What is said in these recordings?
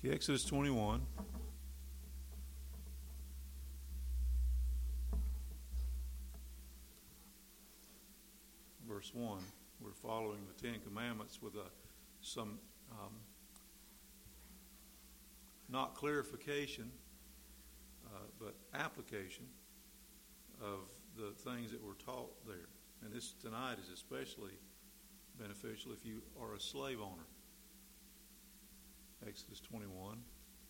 Exodus 21. Verse 1. We're following the Ten Commandments with some not clarification, but application of the things that were taught there. And this tonight is especially beneficial if you are a slave owner. Exodus 21,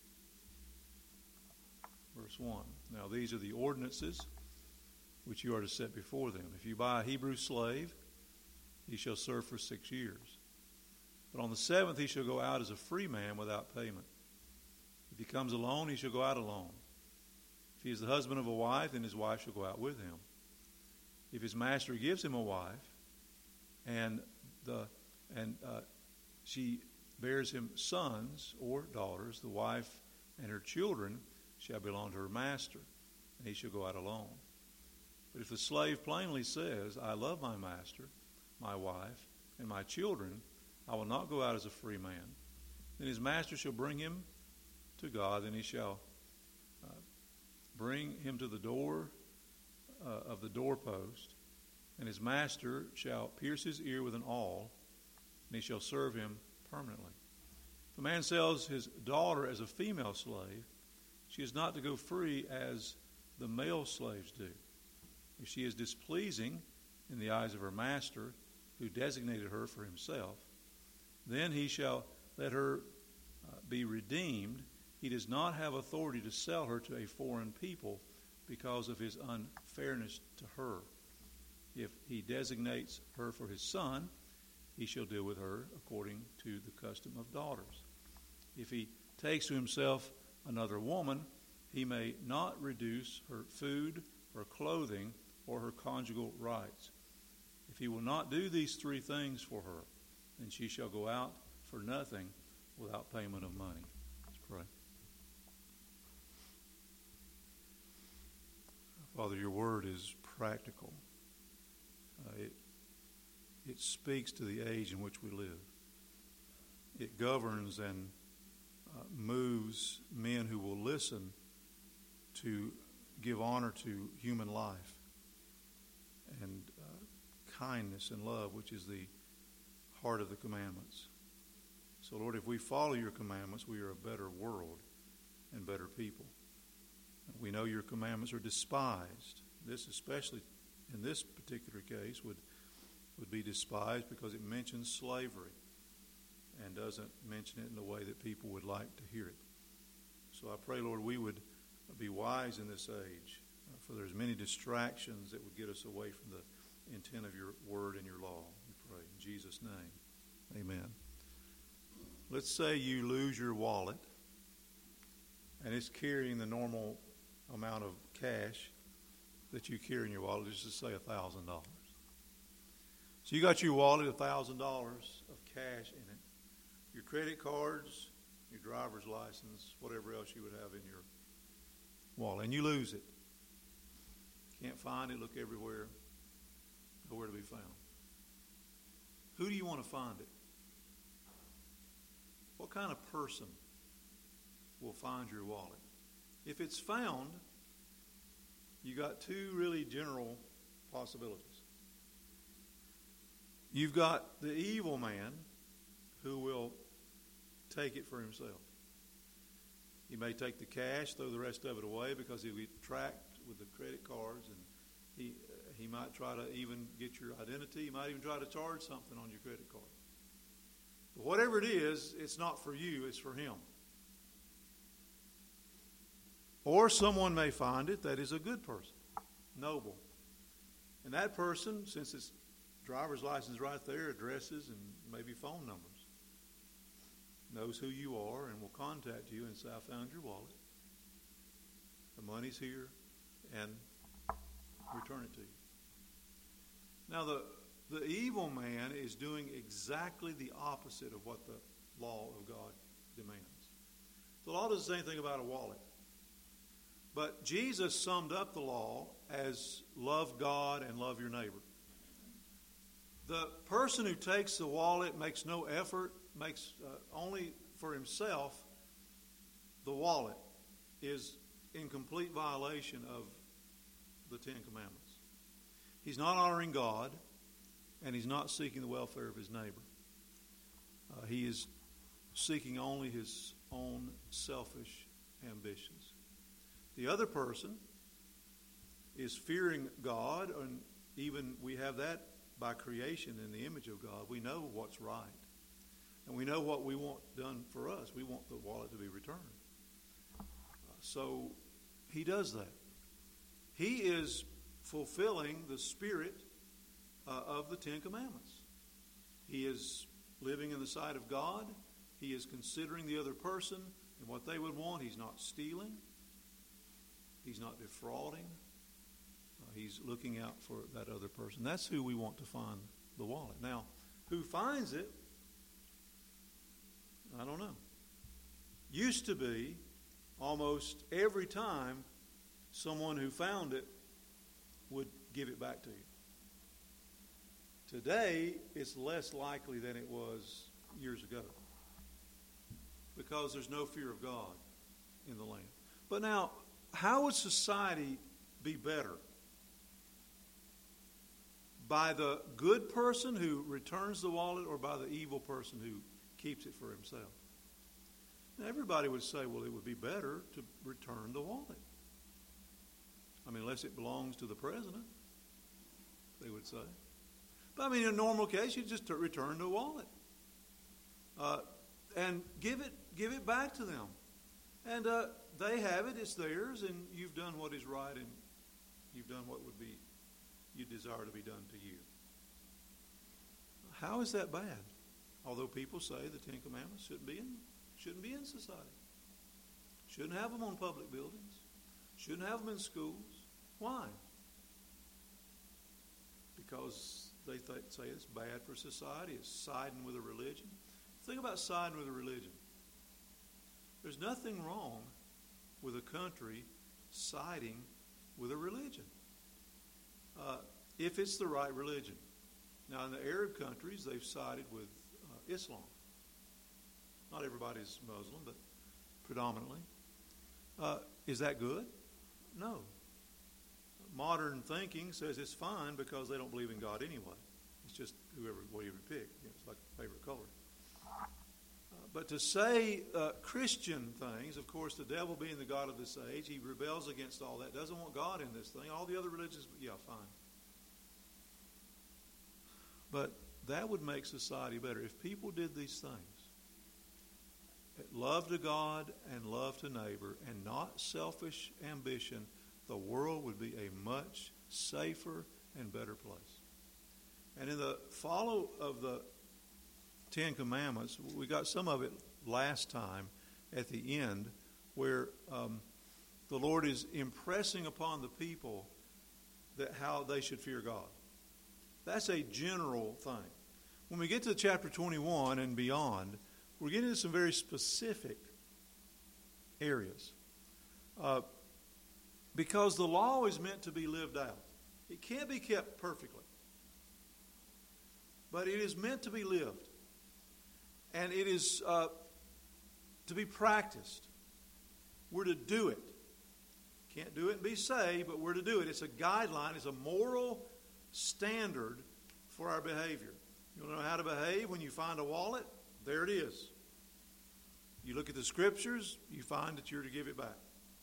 verse 1. Now these are the ordinances which you are to set before them. If you buy a Hebrew slave, he shall serve for 6 years. But on the 7th he shall go out as a free man without payment. If he comes alone, he shall go out alone. If he is the husband of a wife, then his wife shall go out with him. If his master gives him a wife, and she bears him sons or daughters, the wife and her children shall belong to her master, and he shall go out alone. But if the slave plainly says, I love my master, my wife, and my children, I will not go out as a free man, then his master shall bring him to God, and he shall bring him to the door of the doorpost, and his master shall pierce his ear with an awl, and he shall serve him permanently. If a man sells his daughter as a female slave, she is not to go free as the male slaves do. If she is displeasing in the eyes of her master, who designated her for himself, then he shall let her be redeemed. He does not have authority to sell her to a foreign people because of his unfairness to her. If he designates her for his son, he shall deal with her according to the custom of daughters. If he takes to himself another woman, he may not reduce her food, her clothing, or her conjugal rights. If he will not do these 3 things for her, then she shall go out for nothing without payment of money. Let's pray. Father, your word is practical. It speaks to the age in which we live. It governs and moves men who will listen to give honor to human life and kindness and love, which is the heart of the commandments. So, Lord, if we follow your commandments, we are a better world and better people. We know your commandments are despised. This, especially in this particular case, would be despised because it mentions slavery and doesn't mention it in the way that people would like to hear it. So I pray, Lord, we would be wise in this age, for there's many distractions that would get us away from the intent of your word and your law. We pray in Jesus' name. Amen. Let's say you lose your wallet and it's carrying the normal amount of cash that you carry in your wallet. Let's just say $1,000. So you got your wallet, $1,000 of cash in it, your credit cards, your driver's license, whatever else you would have in your wallet, and you lose it. Can't find it, look everywhere, nowhere to be found. Who do you want to find it? What kind of person will find your wallet? If it's found, you got 2 really general possibilities. You've got the evil man who will take it for himself. He may take the cash, throw the rest of it away because he'll be tracked with the credit cards, and he might try to even get your identity. He might even try to charge something on your credit card. But whatever it is, it's not for you, it's for him. Or someone may find it that is a good person, noble. And that person, since it's driver's license right there, addresses and maybe phone numbers, knows who you are and will contact you and say, I found your wallet. The money's here, and return it to you. Now, the evil man is doing exactly the opposite of what the law of God demands. The law doesn't say anything about a wallet. But Jesus summed up the law as love God and love your neighbor. The person who takes the wallet makes no effort, makes only for himself, the wallet is in complete violation of the Ten Commandments. He's not honoring God, and he's not seeking the welfare of his neighbor. He is seeking only his own selfish ambitions. The other person is fearing God, and even we have that by creation in the image of God. We know what's right, and we know what we want done for us. We want the wallet to be returned. So he does that. He is fulfilling the spirit of the Ten Commandments. He is living in the sight of God. He is considering the other person and what they would want. He's not stealing. He's not defrauding. He's looking out for that other person. That's who we want to find the wallet. Now, who finds it, I don't know. Used to be almost every time someone who found it would give it back to you. Today, it's less likely than it was years ago because there's no fear of God in the land. But now, how would society be better? By the good person who returns the wallet, or by the evil person who keeps it for himself? Now, everybody would say, well, it would be better to return the wallet. I mean, unless it belongs to the president, they would say. But I mean, in a normal case, you just return the wallet and give it back to them, and they have it; it's theirs, and you've done what is right, and you've done what would be you desire to be done to you. How is that bad? Although people say the Ten Commandments shouldn't be in society, shouldn't have them on public buildings, shouldn't have them in schools. Why? Because they say it's bad for society. It's siding with a religion. Think about siding with a religion. There's nothing wrong with a country siding with a religion if it's the right religion. Now, in the Arab countries, they've sided with Islam. Not everybody's Muslim, but predominantly. Is that good? No. Modern thinking says it's fine because they don't believe in God anyway. It's just whatever pick. It's like a favorite color. But to say Christian things, of course, the devil being the god of this age, he rebels against all that, doesn't want God in this thing. All the other religions, yeah, fine. But that would make society better. If people did these things, love to God and love to neighbor, and not selfish ambition, the world would be a much safer and better place. And in the follow of the Ten Commandments, we got some of it last time at the end, where the Lord is impressing upon the people that how they should fear God. That's a general thing. When we get to chapter 21 and beyond, we're getting into some very specific areas. Because the law is meant to be lived out. It can't be kept perfectly. But it is meant to be lived. And it is to be practiced. We're to do it. Can't do it and be saved, but we're to do it. It's a guideline. It's a moral standard for our behavior. You want to know how to behave when you find a wallet? There it is. You look at the Scriptures, you find that you're to give it back.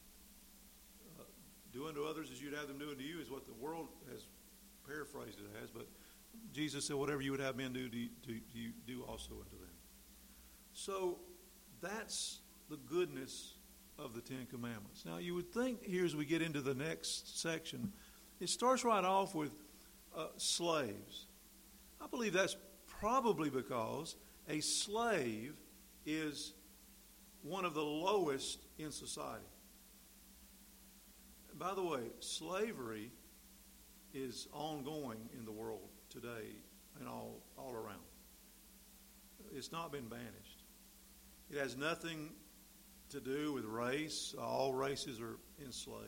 Do unto others as you'd have them do unto you is what the world has paraphrased it as, but Jesus said, whatever you would have men do, you do also unto them. So that's the goodness of the Ten Commandments. Now, you would think here as we get into the next section, it starts right off with slaves. I believe that's probably because a slave is one of the lowest in society. By the way, slavery is ongoing in the world today and all around. It's not been banished. It has nothing to do with race. All races are enslaved.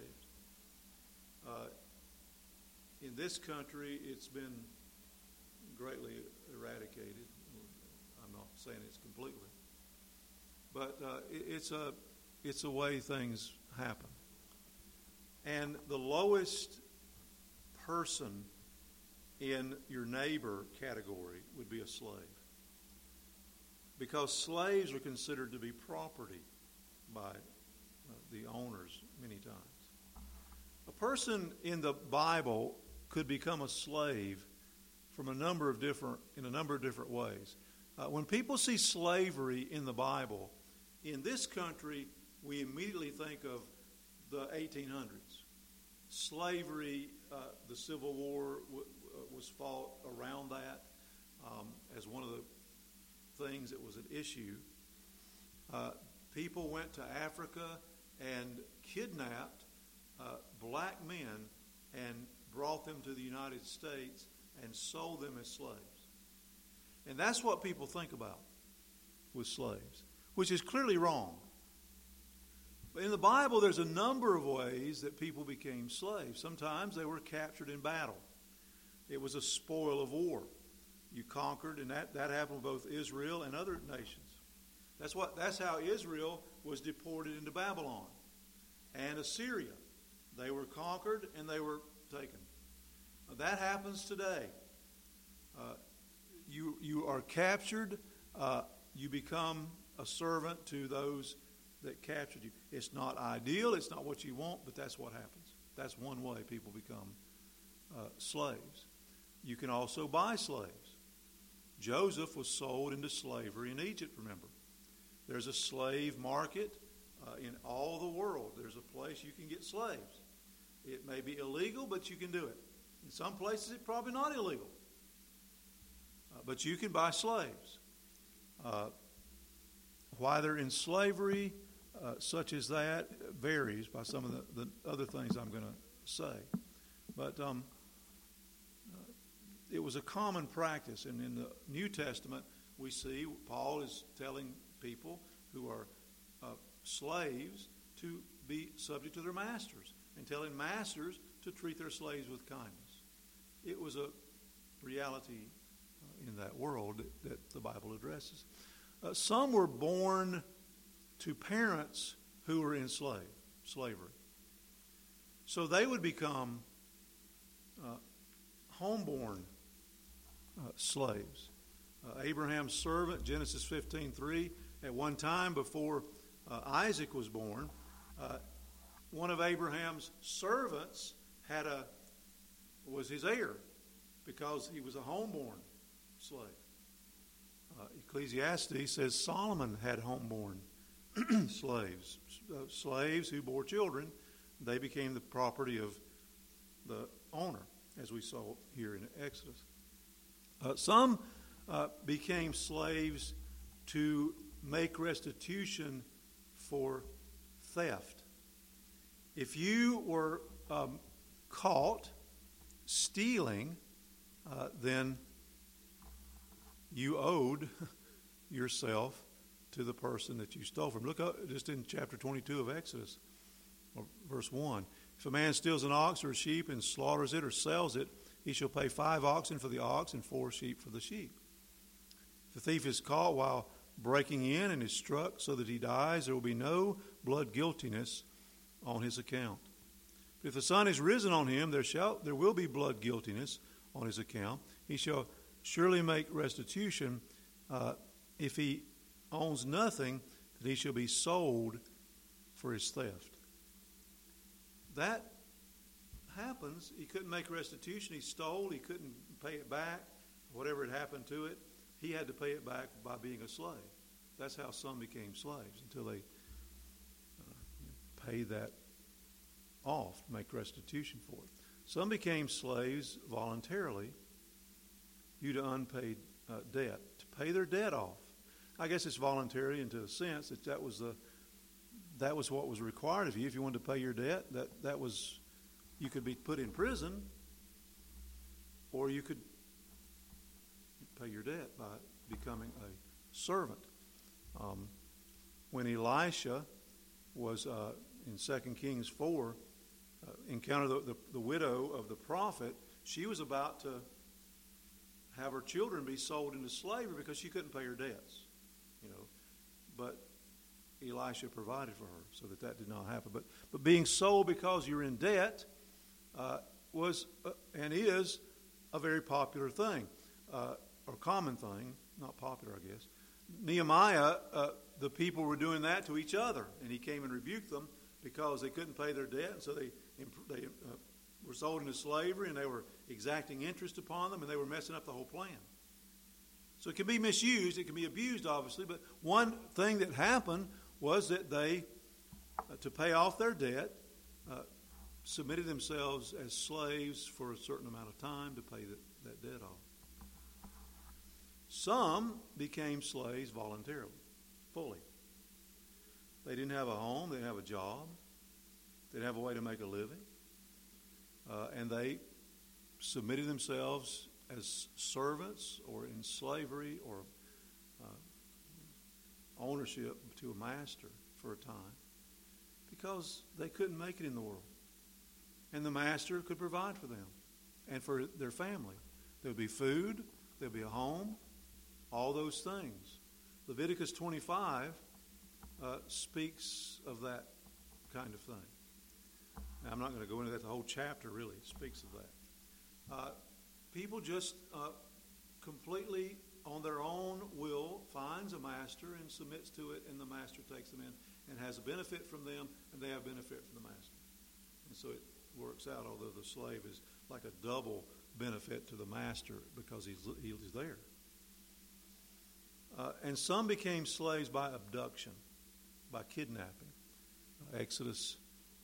In this country, it's been greatly eradicated. I'm not saying it's completely. But it's it's the way things happen. And the lowest person in your neighbor category would be a slave. Because slaves are considered to be property by the owners many times. A person in the Bible could become a slave in a number of different ways. When people see slavery in the Bible, in this country, we immediately think of the 1800s. Slavery, the Civil War was fought around that as one of the things that was at issue. People went to Africa and kidnapped black men and brought them to the United States and sold them as slaves. And that's what people think about with slaves, which is clearly wrong. But in the Bible, there's a number of ways that people became slaves. Sometimes they were captured in battle. It was a spoil of war. You conquered, and that happened with both Israel and other nations. That's how Israel was deported into Babylon and Assyria. They were conquered and they were taken. That happens today. You are captured. You become a servant to those that captured you. It's not ideal. It's not what you want, but that's what happens. That's one way people become slaves. You can also buy slaves. Joseph was sold into slavery in Egypt, remember. There's a slave market in all the world. There's a place you can get slaves. It may be illegal, but you can do it. In some places, it's probably not illegal. But you can buy slaves. Why they're in slavery, such as that, varies by some of the other things I'm going to say. But it was a common practice. And in the New Testament, we see Paul is telling people who are slaves to be subject to their masters and telling masters to treat their slaves with kindness. It was a reality in that world that the Bible addresses. Some were born to parents who were in slavery. So they would become homeborn slaves. Abraham's servant, Genesis 15:3, at one time before Isaac was born, one of Abraham's servants was his heir because he was a homeborn slave. Ecclesiastes says Solomon had homeborn slaves. Slaves who bore children, they became the property of the owner, as we saw here in Exodus. Some became slaves to make restitution for theft. If you were caught stealing, then you owed yourself to the person that you stole from. Look up just in chapter 22 of Exodus, or verse 1. If a man steals an ox or a sheep and slaughters it or sells it, he shall pay 5 oxen for the ox and 4 sheep for the sheep. If the thief is caught while breaking in and is struck so that he dies, there will be no blood guiltiness on his account. But if the sun is risen on him, there will be blood guiltiness on his account. He shall surely make restitution. If he owns nothing, that he shall be sold for his theft. That happens. He couldn't make restitution. He stole. He couldn't pay it back. Whatever had happened to it, he had to pay it back by being a slave. That's how some became slaves, until they paid that off to make restitution for it. Some became slaves voluntarily due to unpaid debt, to pay their debt off. I guess it's voluntary into a sense that was what was required of you. If you wanted to pay your debt, that was, you could be put in prison, or you could pay your debt by becoming a servant. When Elisha was in 2 Kings 4, encountered the widow of the prophet, she was about to have her children be sold into slavery because she couldn't pay her debts. But Elisha provided for her so that did not happen. But being sold because you're in debt was and is a very popular thing, or common thing, not popular, I guess. Nehemiah, the people were doing that to each other, and he came and rebuked them because they couldn't pay their debt, and so they were sold into slavery, and they were exacting interest upon them, and they were messing up the whole plan. So it can be misused, it can be abused, obviously, but one thing that happened was that they, to pay off their debt, submitted themselves as slaves for a certain amount of time to pay that debt off. Some became slaves voluntarily, fully. They didn't have a home, they didn't have a job, they didn't have a way to make a living, and they submitted themselves as servants or in slavery or ownership to a master for a time because they couldn't make it in the world. And the master could provide for them and for their family. There would be food, there would be a home, all those things. Leviticus 25 speaks of that kind of thing. Now, I'm not going to go into that. The whole chapter really speaks of that. People just completely on their own will finds a master and submits to it, and the master takes them in and has a benefit from them, and they have benefit from the master. And so it works out, although the slave is like a double benefit to the master because he's there. And some became slaves by abduction, by kidnapping. Exodus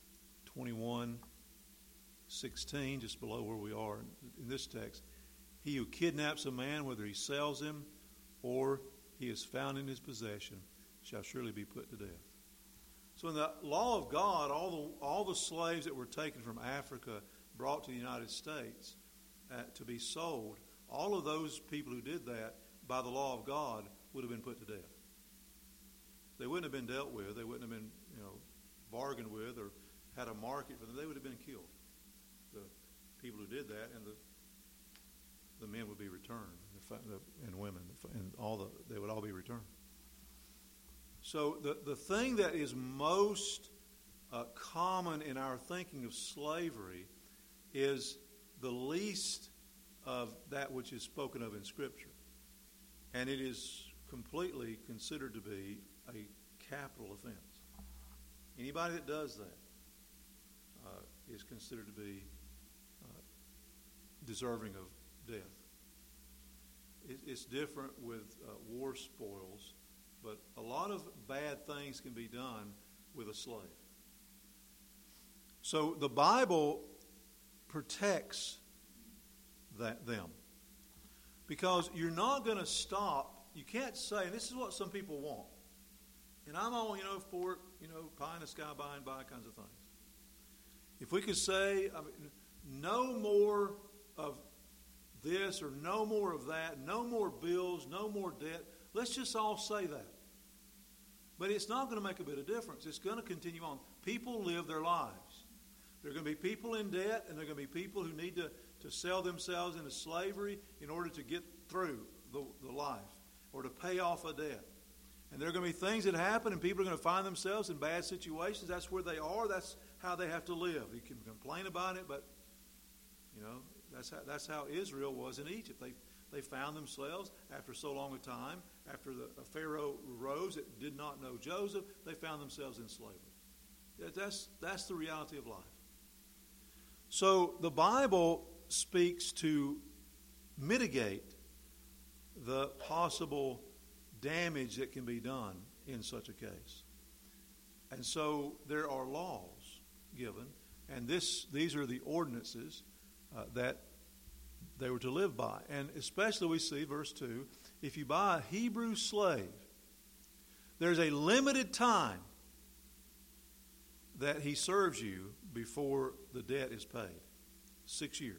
21:16, just below where we are in this text. He who kidnaps a man, whether he sells him or he is found in his possession, shall surely be put to death. So in the law of God, all the slaves that were taken from Africa, brought to the United States to be sold, all of those people who did that, by the law of God, would have been put to death. They wouldn't have been dealt with. They wouldn't have been, bargained with or had a market for them. They would have been killed. The people who did that, and the men would be returned, and women, and they would all be returned. So the thing that is most common in our thinking of slavery is the least of that which is spoken of in Scripture. And it is completely considered to be a capital offense. Anybody that does that is considered to be deserving of death. It's different with war spoils, but a lot of bad things can be done with a slave. So the Bible protects them. Because you're not going to stop. You can't say, and this is what some people want. And I'm all, for, pie in the sky, by and by kinds of things. If we could say, no more of this or no more of that, no more bills, no more debt, let's just all say that. But it's not going to make a bit of difference. It's going to continue on. People live their lives. There are going to be people in debt, and there are going to be people who need to sell themselves into slavery in order to get through the life or to pay off a debt. And there are going to be things that happen, and people are going to find themselves in bad situations. That's where they are. That's how they have to live. You can complain about it, but that's how Israel was in Egypt. They found themselves after so long a time, after a Pharaoh rose that did not know Joseph, they found themselves in slavery. That's the reality of life. So the Bible speaks to mitigate the possible damage that can be done in such a case. And so there are laws given, and these are the ordinances that they were to live by. And especially we see, verse 2, if you buy a Hebrew slave, there's a limited time that he serves you before the debt is paid. 6 years.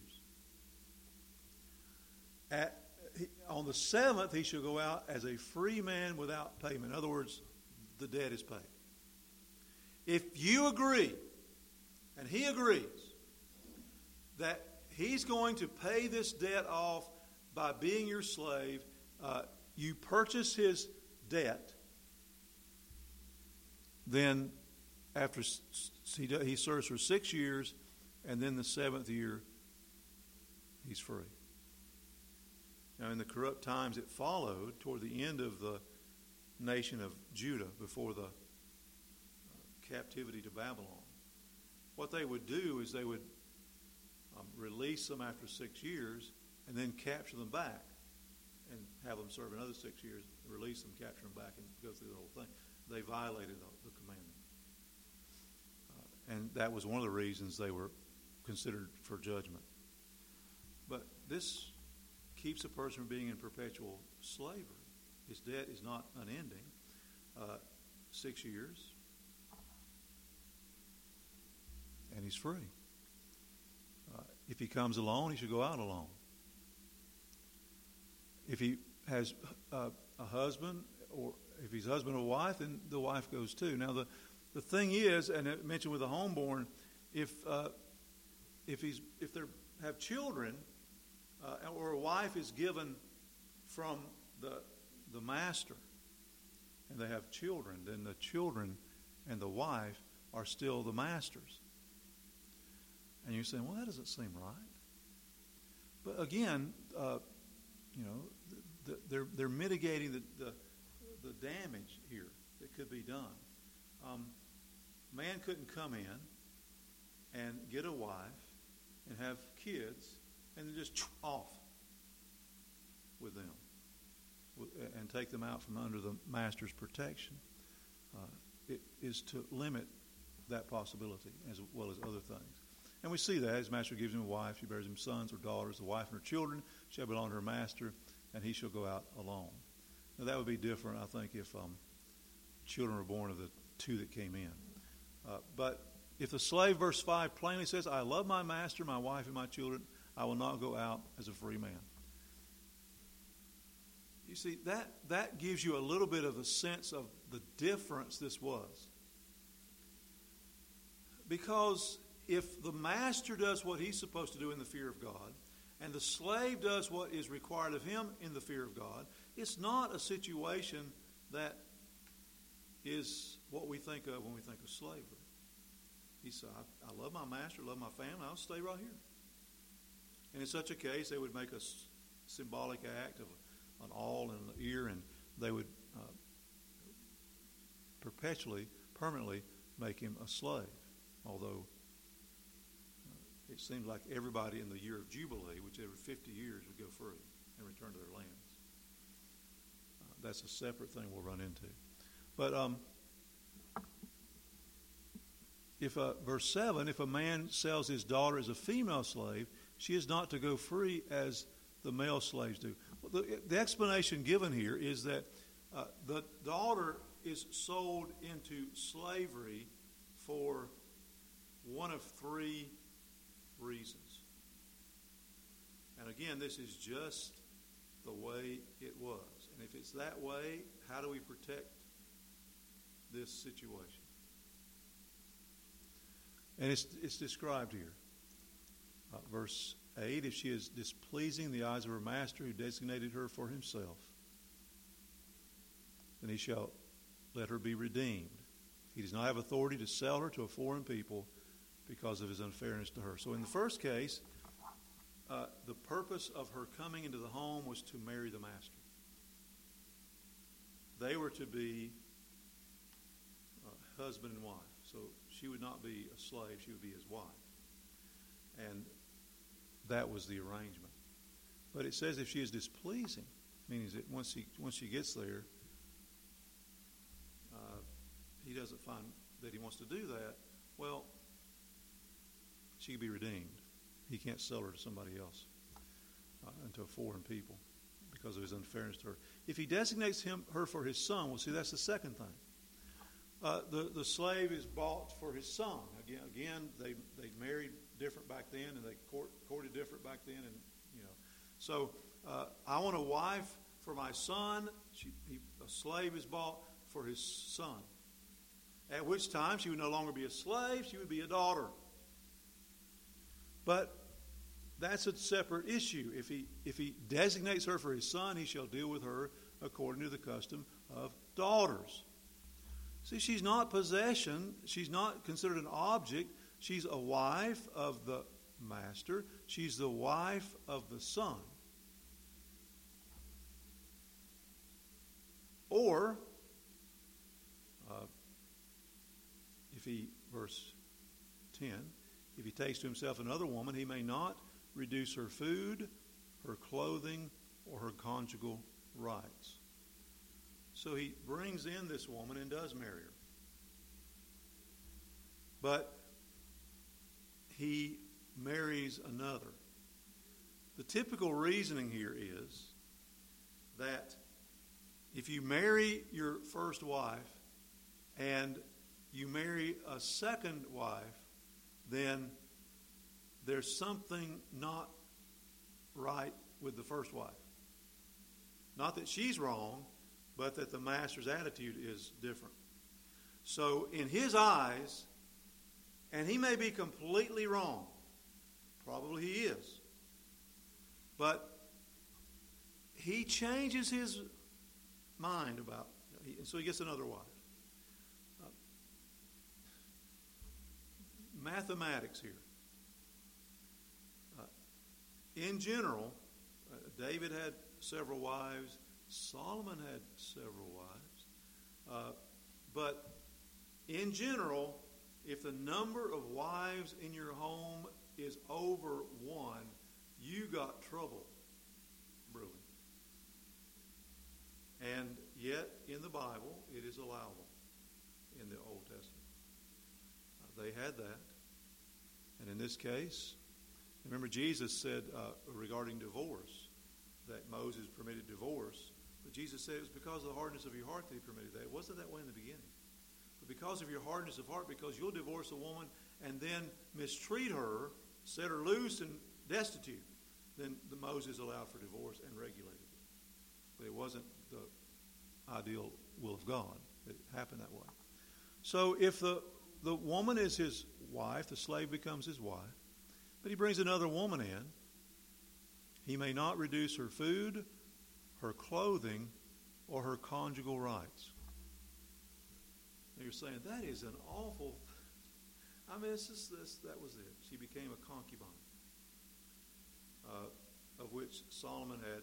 On the 7th, he shall go out as a free man without payment. In other words, the debt is paid. If you agree, and he agrees, that he's going to pay this debt off by being your slave, you purchase his debt, then after he serves for 6 years, and then the 7th year, he's free. Now, in the corrupt times that followed, toward the end of the nation of Judah, before the captivity to Babylon, what they would do is they would release them after 6 years and then capture them back and have them serve another 6 years, release them, capture them back, and go through the whole thing. They violated the commandment. And that was one of the reasons they were considered for judgment. But this keeps a person from being in perpetual slavery. His debt is not unending. 6 years, and he's free. If he comes alone, he should go out alone. If he has a husband, or if he's husband or wife, then the wife goes too. Now, the thing is, and I mentioned with the homeborn, if they have children, or a wife is given from the master, and they have children, then the children and the wife are still the master's. And you're saying, well, that doesn't seem right. But again, they're mitigating the damage here that could be done. Man couldn't come in and get a wife and have kids and then just off with them and take them out from under the master's protection. It is to limit that possibility as well as other things. And we see that his master gives him a wife, she bears him sons or daughters, the wife and her children shall belong to her master, and he shall go out alone. Now that would be different, I think, if children were born of the two that came in. But if the slave, verse 5, plainly says, I love my master, my wife, and my children, I will not go out as a free man. You see, that gives you a little bit of a sense of the difference this was. Because if the master does what he's supposed to do in the fear of God, and the slave does what is required of him in the fear of God, it's not a situation that is what we think of when we think of slavery. He said, I love my master, love my family, I'll stay right here. And in such a case, they would make a symbolic act of an awl and an ear, and they would permanently make him a slave. Although it seemed like everybody in the year of Jubilee, which every 50 years would go free and return to their lands. That's a separate thing we'll run into. But if verse 7, if a man sells his daughter as a female slave, she is not to go free as the male slaves do. Well, the explanation given here is that the daughter is sold into slavery for one of three reasons. And again, this is just the way it was. And if it's that way, how do we protect this situation? And it's described here. Verse 8, if she is displeasing in the eyes of her master who designated her for himself, then he shall let her be redeemed. He does not have authority to sell her to a foreign people because of his unfairness to her. So in the first case, the purpose of her coming into the home was to marry the master. They were to be husband and wife. So she would not be a slave, she would be his wife. And that was the arrangement. But it says if she is displeasing, meaning that once she gets there, he doesn't find that he wants to do that, well, she can be redeemed. He can't sell her to somebody else, and to a foreign people, because of his unfairness to her. If he designates her for his son, well, see, that's the second thing. The slave is bought for his son. Again, they married different back then, and they courted different back then, and So I want a wife for my son. A slave is bought for his son. At which time she would no longer be a slave; she would be a daughter. But that's a separate issue. If he designates her for his son, he shall deal with her according to the custom of daughters. See, she's not possession. She's not considered an object. She's a wife of the master. She's the wife of the son. Or, verse 10, if he takes to himself another woman, he may not reduce her food, her clothing, or her conjugal rights. So he brings in this woman and does marry her. But he marries another. The typical reasoning here is that if you marry your first wife and you marry a second wife, then there's something not right with the first wife. Not that she's wrong, but that the master's attitude is different. So in his eyes, and he may be completely wrong, probably he is, but he changes his mind about, and so he gets another wife. Mathematics here. In general, David had several wives. Solomon had several wives. But in general, if the number of wives in your home is over one, you got trouble brewing. And yet, in the Bible, it is allowable in the Old Testament. They had that. And in this case, remember Jesus said regarding divorce that Moses permitted divorce. But Jesus said it was because of the hardness of your heart that he permitted that. It wasn't that way in the beginning. But because of your hardness of heart, because you'll divorce a woman and then mistreat her, set her loose and destitute, then Moses allowed for divorce and regulated it. But it wasn't the ideal will of God. It happened that way. So if the woman is his wife, the slave becomes his wife, but he brings another woman in, he may not reduce her food, her clothing, or her conjugal rights. Now you're saying, that is an awful... I mean, that was it. She became a concubine, of which Solomon had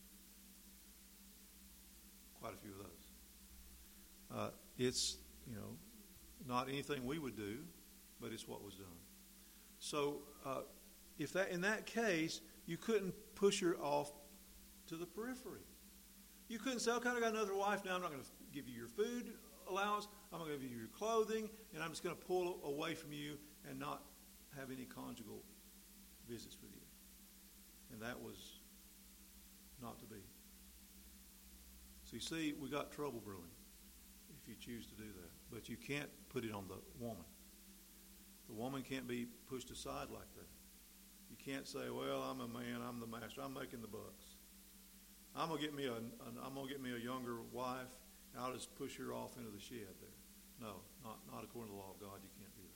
quite a few of those. It's, not anything we would do, but it's what was done. So, in that case, you couldn't push her off to the periphery. You couldn't say, okay, I got another wife now. I'm not going to give you your food allowance. I'm going to give you your clothing, and I'm just going to pull away from you and not have any conjugal visits with you. And that was not to be. So you see, we got trouble brewing if you choose to do that. But you can't put it on the woman. The woman can't be pushed aside like that. You can't say, well, I'm a man, I'm the master, I'm making the bucks. I'm gonna get me a younger wife, and I'll just push her off into the shed there. No, not according to the law of God. You can't do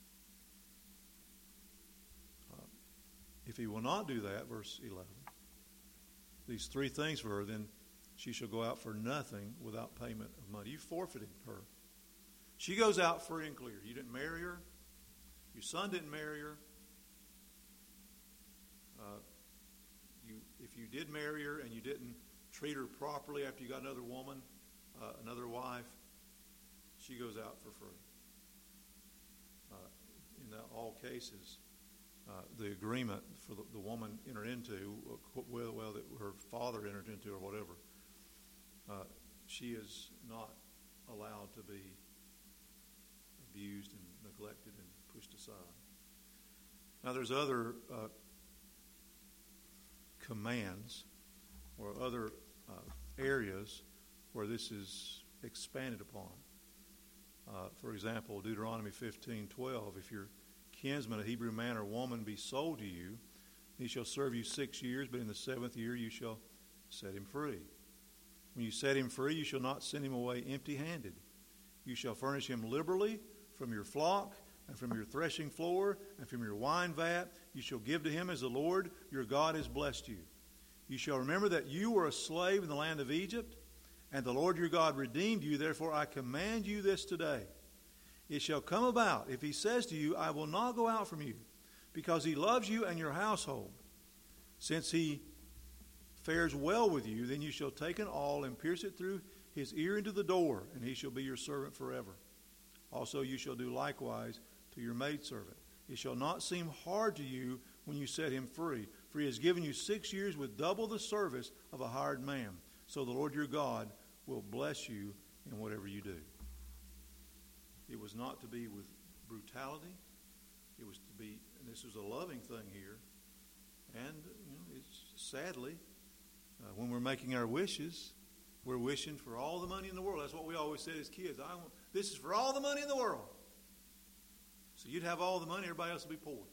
that. If he will not do that, verse 11, these three things for her, then she shall go out for nothing without payment of money. You forfeited her. She goes out free and clear. You didn't marry her. Your son didn't marry her. If you did marry her and you didn't treat her properly after you got another woman, another wife, she goes out for free. In all cases, the agreement for the woman entered into, that her father entered into or whatever, she is not allowed to be abused and neglected and pushed aside. Now there's other commands or other areas where this is expanded upon. For example, Deuteronomy 15:12, if your kinsman, a Hebrew man or woman, be sold to you, he shall serve you 6 years, but in the 7th year you shall set him free. When you set him free, you shall not send him away empty-handed. You shall furnish him liberally from your flock and from your threshing floor and from your wine vat. You shall give to him as the Lord your God has blessed you. You shall remember that you were a slave in the land of Egypt, And the Lord your God redeemed you, therefore I command you this today. It shall come about, if he says to you, I will not go out from you, because he loves you and your household. Since he fares well with you, then you shall take an awl and pierce it through his ear into the door, and he shall be your servant forever. Also you shall do likewise to your maidservant. It shall not seem hard to you when you set him free, for he has given you 6 years with double the service of a hired man. So the Lord your God will bless you in whatever you do. It was not to be with brutality. It was to be, and this was a loving thing here. And, it's sadly, when we're making our wishes, we're wishing for all the money in the world. That's what we always said as kids. This is for all the money in the world. So you'd have all the money, everybody else would be poor.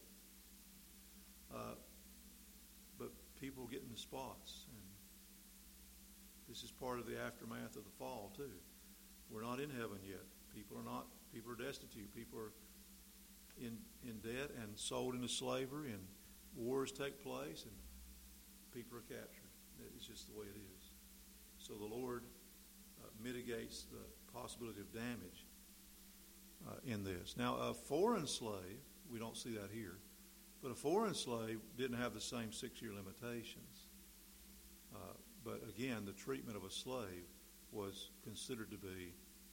But people get in the spots. And this is part of the aftermath of the fall, too. We're not in heaven yet. People are destitute. People are in debt and sold into slavery, and wars take place, and people are captured. It's just the way it is. So the Lord mitigates the possibility of damage in this. Now, a foreign slave, we don't see that here, but a foreign slave didn't have the same 6-year limitations. But again, the treatment of a slave was considered to be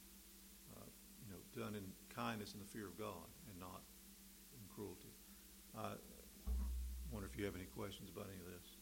done in kindness and the fear of God and not in cruelty. I wonder if you have any questions about any of this.